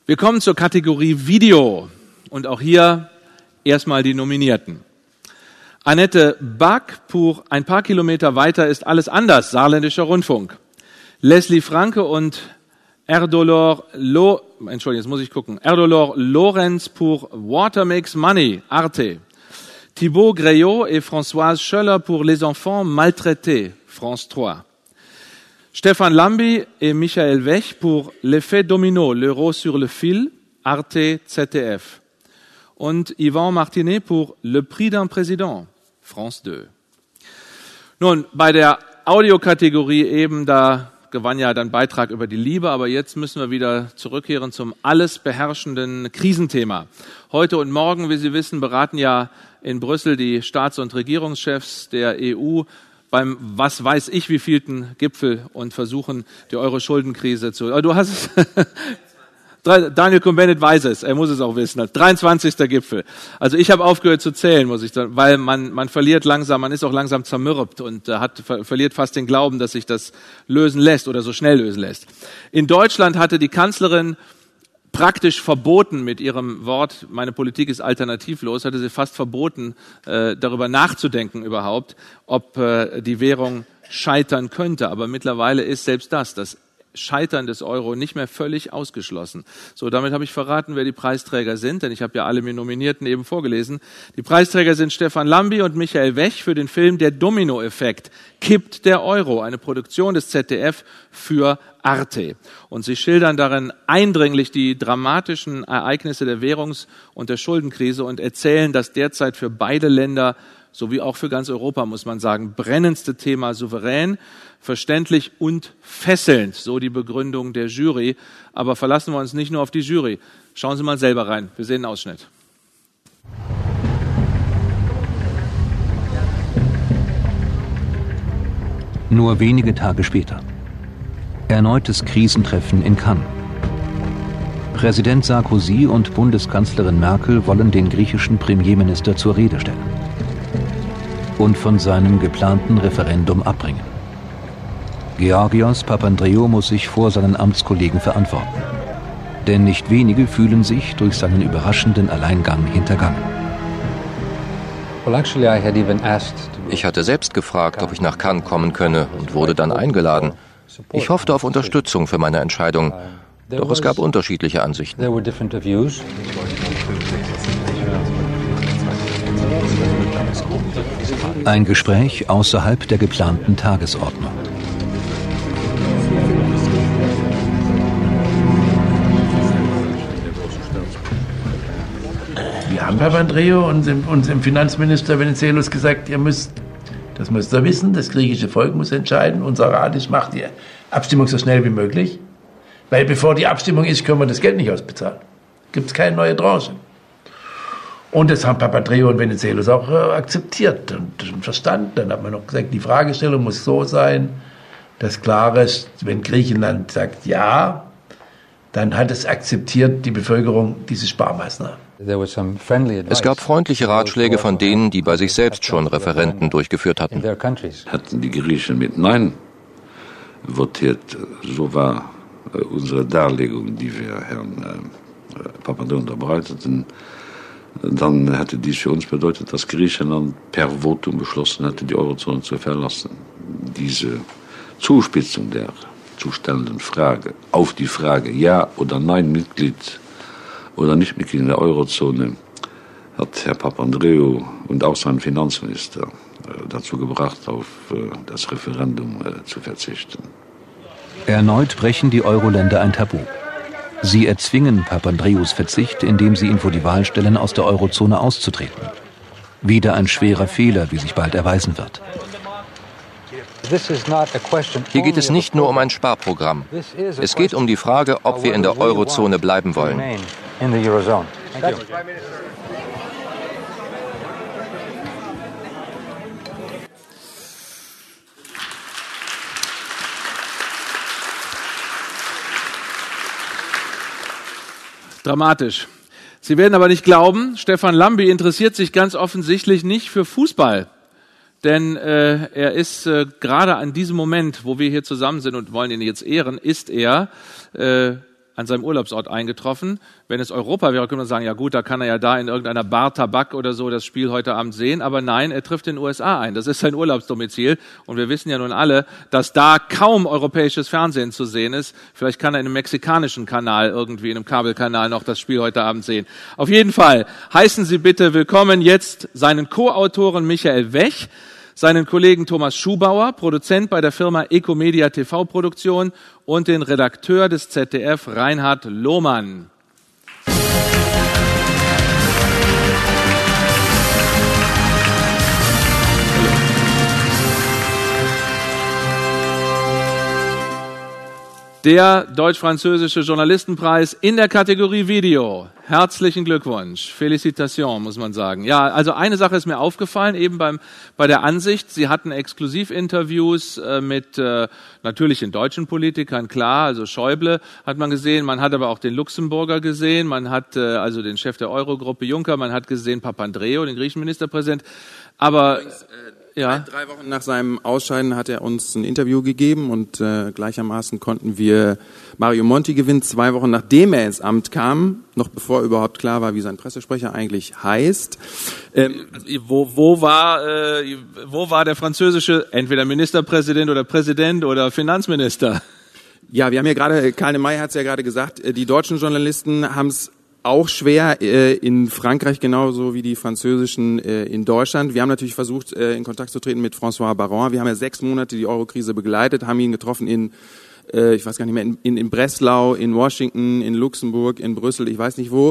Wir kommen zur Kategorie Video und auch hier erstmal die Nominierten. Annette Back pour Ein paar Kilometer weiter ist alles anders, Saarländischer Rundfunk. Leslie Franke und Erdolor Lorenz pour Water Makes Money, Arte. Thibaut Greyot et Françoise Schöller pour Les Enfants Maltraités, France 3. Stefan Lambi et Michael Wech pour L'Effet Domino, l'Euro sur le fil, Arte ZDF. Und Yvan Martinet pour Le Prix d'un Président, France 2. Nun, bei der Audiokategorie eben, da gewann ja dann Beitrag über die Liebe, aber jetzt müssen wir wieder zurückkehren zum alles beherrschenden Krisenthema. Heute und morgen, wie Sie wissen, beraten ja in Brüssel die Staats- und Regierungschefs der EU beim was weiß ich wievielten Gipfel und versuchen, die Euro-Schuldenkrise zu... Du hast es... Daniel Cohn-Bendit weiß es, er muss es auch wissen. 23. Gipfel. Also ich habe aufgehört zu zählen, muss ich sagen, weil man verliert langsam, man ist auch langsam zermürbt und verliert fast den Glauben, dass sich das lösen lässt oder so schnell lösen lässt. In Deutschland hatte die Kanzlerin praktisch verboten mit ihrem Wort, meine Politik ist alternativlos, hatte sie fast verboten, darüber nachzudenken überhaupt, ob die Währung scheitern könnte. Aber mittlerweile ist selbst das Scheitern des Euro nicht mehr völlig ausgeschlossen. So, damit habe ich verraten, wer die Preisträger sind, denn ich habe ja alle Nominierten eben vorgelesen. Die Preisträger sind Stefan Lambi und Michael Wech für den Film Der Dominoeffekt. Kippt der Euro, eine Produktion des ZDF für Arte. Und sie schildern darin eindringlich die dramatischen Ereignisse der Währungs- und der Schuldenkrise und erzählen das derzeit für beide Länder sowie auch für ganz Europa, muss man sagen, brennendste Thema souverän, verständlich und fesselnd, so die Begründung der Jury. Aber verlassen wir uns nicht nur auf die Jury. Schauen Sie mal selber rein. Wir sehen einen Ausschnitt. Nur wenige Tage später. Erneutes Krisentreffen in Cannes. Präsident Sarkozy und Bundeskanzlerin Merkel wollen den griechischen Premierminister zur Rede stellen und von seinem geplanten Referendum abbringen. Georgios Papandreou muss sich vor seinen Amtskollegen verantworten. Denn nicht wenige fühlen sich durch seinen überraschenden Alleingang hintergangen. Ich hatte selbst gefragt, ob ich nach Cannes kommen könne und wurde dann eingeladen. Ich hoffte auf Unterstützung für meine Entscheidung, doch es gab unterschiedliche Ansichten. Ein Gespräch außerhalb der geplanten Tagesordnung. Wir haben Papandreou und dem Finanzminister Venizelos gesagt, das müsst ihr wissen, das griechische Volk muss entscheiden, unser Rat macht die Abstimmung so schnell wie möglich, weil bevor die Abstimmung ist, können wir das Geld nicht ausbezahlen. Gibt es keine neue Tranche. Und das haben Papandreou und Venizelos auch akzeptiert und verstanden. Dann hat man noch gesagt, die Fragestellung muss so sein, dass klar ist, wenn Griechenland sagt ja, dann hat es akzeptiert, die Bevölkerung, diese Sparmaßnahmen. Es gab freundliche Ratschläge von denen, die bei sich selbst schon Referenden durchgeführt hatten. Hätten die Griechen mit Nein votiert, so war unsere Darlegung, die wir Herrn Papandreou unterbreiteten, dann hätte dies für uns bedeutet, dass Griechenland per Votum beschlossen hätte, die Eurozone zu verlassen. Diese Zuspitzung der zu stellenden Frage auf die Frage Ja oder Nein Mitglied oder nicht Mitglied in der Eurozone hat Herr Papandreou und auch sein Finanzminister dazu gebracht, auf das Referendum zu verzichten. Erneut brechen die Euro-Länder ein Tabu. Sie erzwingen Papandreous Verzicht, indem sie ihn vor die Wahl stellen, aus der Eurozone auszutreten. Wieder ein schwerer Fehler, wie sich bald erweisen wird. Hier geht es nicht nur um ein Sparprogramm. Es geht um die Frage, ob wir in der Eurozone bleiben wollen. Dramatisch. Sie werden aber nicht glauben, Stefan Lambi interessiert sich ganz offensichtlich nicht für Fußball. Denn er ist gerade an diesem Moment, wo wir hier zusammen sind und wollen ihn jetzt ehren, ist er an seinem Urlaubsort eingetroffen. Wenn es Europa wäre, könnte man sagen, ja gut, da kann er ja da in irgendeiner Bar Tabak oder so das Spiel heute Abend sehen. Aber nein, er trifft in den USA ein. Das ist sein Urlaubsdomizil. Und wir wissen ja nun alle, dass da kaum europäisches Fernsehen zu sehen ist. Vielleicht kann er in einem mexikanischen Kanal irgendwie, in einem Kabelkanal noch das Spiel heute Abend sehen. Auf jeden Fall heißen Sie bitte willkommen jetzt seinen Co-Autoren Michael Wech, seinen Kollegen Thomas Schubauer, Produzent bei der Firma Ecomedia TV Produktion, und den Redakteur des ZDF, Reinhard Lohmann. Der deutsch-französische Journalistenpreis in der Kategorie Video. Herzlichen Glückwunsch. Félicitations, muss man sagen. Ja, also eine Sache ist mir aufgefallen, eben bei der Ansicht. Sie hatten Exklusivinterviews mit natürlich den deutschen Politikern, klar, also Schäuble hat man gesehen, man hat aber auch den Luxemburger gesehen, man hat also den Chef der Eurogruppe Juncker, man hat gesehen Papandreou, den griechischen Ministerpräsident, aber... Ja. 3 Wochen nach seinem Ausscheiden hat er uns ein Interview gegeben und gleichermaßen konnten wir Mario Monti gewinnen, 2 Wochen nachdem er ins Amt kam, noch bevor überhaupt klar war, wie sein Pressesprecher eigentlich heißt. Wo war der französische entweder Ministerpräsident oder Finanzminister? Ja, wir haben ja gerade, Karl May hat es ja gerade gesagt, die deutschen Journalisten haben es auch schwer in Frankreich, genauso wie die französischen in Deutschland. Wir haben natürlich versucht, in Kontakt zu treten mit François Baron. Wir haben ja 6 Monate die Eurokrise begleitet, haben ihn getroffen in, ich weiß gar nicht mehr, in Breslau, in Washington, in Luxemburg, in Brüssel, ich weiß nicht wo.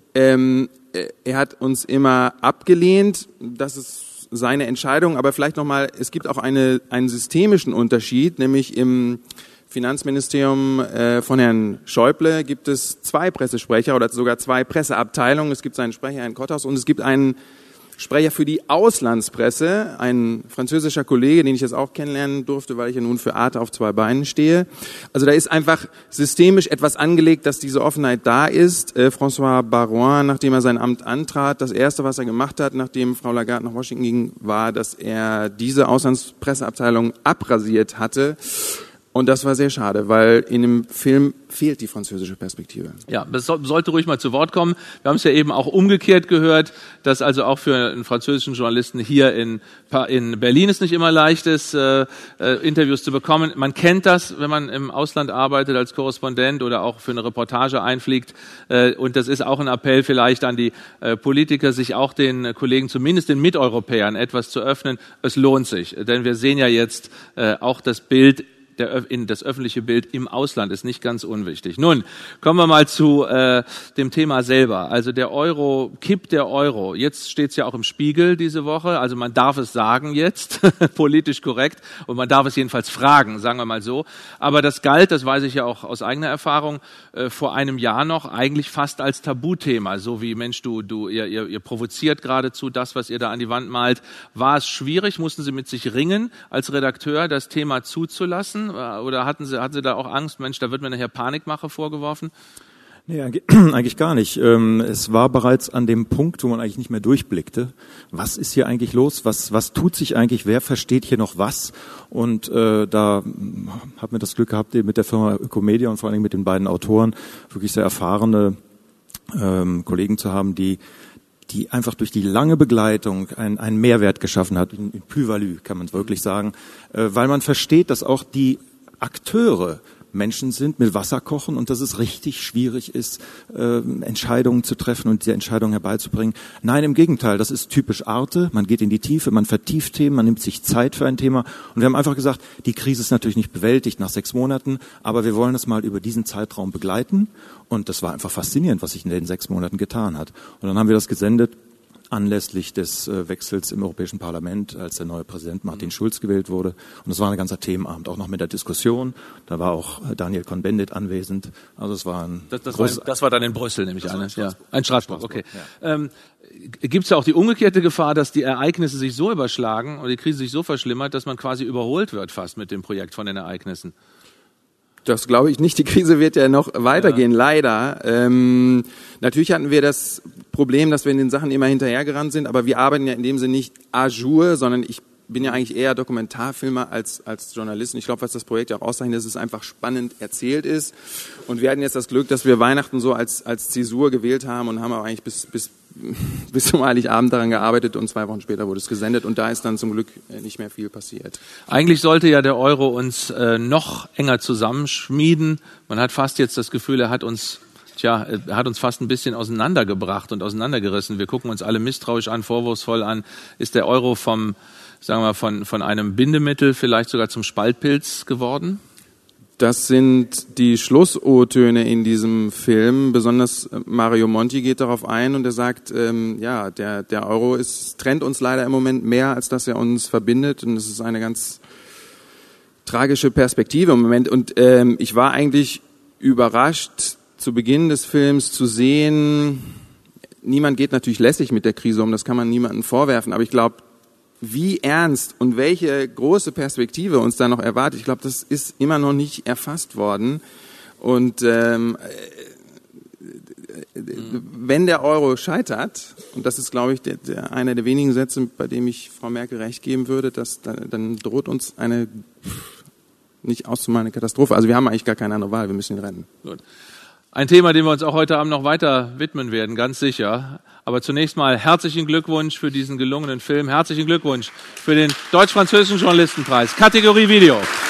Er hat uns immer abgelehnt. Das ist seine Entscheidung. Aber vielleicht nochmal, es gibt auch einen systemischen Unterschied, nämlich im Finanzministerium von Herrn Schäuble gibt es 2 Pressesprecher oder sogar 2 Presseabteilungen. Es gibt seinen Sprecher, Herrn Kotthaus, und es gibt einen Sprecher für die Auslandspresse, ein französischer Kollege, den ich jetzt auch kennenlernen durfte, weil ich ja nun für Arte auf 2 Beinen stehe. Also da ist einfach systemisch etwas angelegt, dass diese Offenheit da ist. François Baron, nachdem er sein Amt antrat, das Erste, was er gemacht hat, nachdem Frau Lagarde nach Washington ging, war, dass er diese Auslandspresseabteilung abrasiert hatte. Und das war sehr schade, weil in dem Film fehlt die französische Perspektive. Ja, das sollte ruhig mal zu Wort kommen. Wir haben es ja eben auch umgekehrt gehört, dass also auch für einen französischen Journalisten hier in Berlin es nicht immer leicht ist, Interviews zu bekommen. Man kennt das, wenn man im Ausland arbeitet als Korrespondent oder auch für eine Reportage einfliegt. Und das ist auch ein Appell vielleicht an die Politiker, sich auch den Kollegen, zumindest den Miteuropäern, etwas zu öffnen. Es lohnt sich, denn wir sehen ja jetzt auch das Bild, das öffentliche Bild im Ausland ist nicht ganz unwichtig. Nun, kommen wir mal zu dem Thema selber. Also der Euro, kippt der Euro. Jetzt steht es ja auch im Spiegel diese Woche. Also man darf es sagen jetzt, politisch korrekt. Und man darf es jedenfalls fragen, sagen wir mal so. Aber das galt, das weiß ich ja auch aus eigener Erfahrung, vor einem Jahr noch eigentlich fast als Tabuthema. So wie, Mensch, ihr provoziert geradezu das, was ihr da an die Wand malt. War es schwierig? Mussten Sie mit sich ringen, als Redakteur das Thema zuzulassen? Oder hatten Sie da auch Angst, Mensch, da wird mir nachher Panikmache vorgeworfen? Nee, eigentlich gar nicht. Es war bereits an dem Punkt, wo man eigentlich nicht mehr durchblickte. Was ist hier eigentlich los? Was tut sich eigentlich? Wer versteht hier noch was? Und da haben wir das Glück gehabt, eben mit der Firma Ecomedia und vor allen Dingen mit den beiden Autoren wirklich sehr erfahrene Kollegen zu haben, die einfach durch die lange Begleitung einen Mehrwert geschaffen hat, in Plus-Value, kann man wirklich sagen, weil man versteht, dass auch die Akteure Menschen sind, mit Wasser kochen und dass es richtig schwierig ist, Entscheidungen zu treffen und diese Entscheidungen herbeizubringen. Nein, im Gegenteil, das ist typisch Arte. Man geht in die Tiefe, man vertieft Themen, man nimmt sich Zeit für ein Thema. Und wir haben einfach gesagt, die Krise ist natürlich nicht bewältigt nach 6 Monaten, aber wir wollen das mal über diesen Zeitraum begleiten. Und das war einfach faszinierend, was sich in den 6 Monaten getan hat. Und dann haben wir das gesendet anlässlich des Wechsels im Europäischen Parlament, als der neue Präsident Martin Schulz gewählt wurde. Und es war ein ganzer Themenabend, auch noch mit der Diskussion. Da war auch Daniel Cohn-Bendit anwesend. Also es war ein das war dann in Brüssel, nehme ich an. Ja. In Straßburg, okay. Ja. Gibt es ja auch die umgekehrte Gefahr, dass die Ereignisse sich so überschlagen und die Krise sich so verschlimmert, dass man quasi überholt wird fast mit dem Projekt von den Ereignissen? Das glaube ich nicht. Die Krise wird ja noch weitergehen, leider. Natürlich hatten wir das Problem, dass wir in den Sachen immer hinterhergerannt sind, aber wir arbeiten ja in dem Sinne nicht à jour, sondern ich bin ja eigentlich eher Dokumentarfilmer als Journalist. Und ich glaube, was das Projekt ja auch auszeichnet, dass es einfach spannend erzählt ist. Und wir hatten jetzt das Glück, dass wir Weihnachten so als Zäsur gewählt haben und haben aber eigentlich bis zum Heiligabend daran gearbeitet und 2 Wochen später wurde es gesendet und da ist dann zum Glück nicht mehr viel passiert. Eigentlich sollte ja der Euro uns noch enger zusammenschmieden. Man hat fast jetzt das Gefühl, er hat uns fast ein bisschen auseinandergebracht und auseinandergerissen. Wir gucken uns alle misstrauisch an, vorwurfsvoll an. Ist der Euro von einem Bindemittel vielleicht sogar zum Spaltpilz geworden? Das sind die Schluss-O-Töne in diesem Film. Besonders Mario Monti geht darauf ein und er sagt, der Euro trennt uns leider im Moment mehr, als dass er uns verbindet. Und das ist eine ganz tragische Perspektive im Moment. Und ich war eigentlich überrascht, zu Beginn des Films zu sehen, niemand geht natürlich lässig mit der Krise um, das kann man niemandem vorwerfen, aber ich glaube, wie ernst und welche große Perspektive uns da noch erwartet, ich glaube, das ist immer noch nicht erfasst worden. Und wenn der Euro scheitert, und das ist, glaube ich, einer der wenigen Sätze, bei dem ich Frau Merkel recht geben würde, dann droht uns eine nicht auszumalende Katastrophe. Also wir haben eigentlich gar keine andere Wahl, wir müssen ihn retten. Gut. Ein Thema, dem wir uns auch heute Abend noch weiter widmen werden, ganz sicher. Aber zunächst mal herzlichen Glückwunsch für diesen gelungenen Film. Herzlichen Glückwunsch für den Deutsch-Französischen Journalistenpreis, Kategorie Video.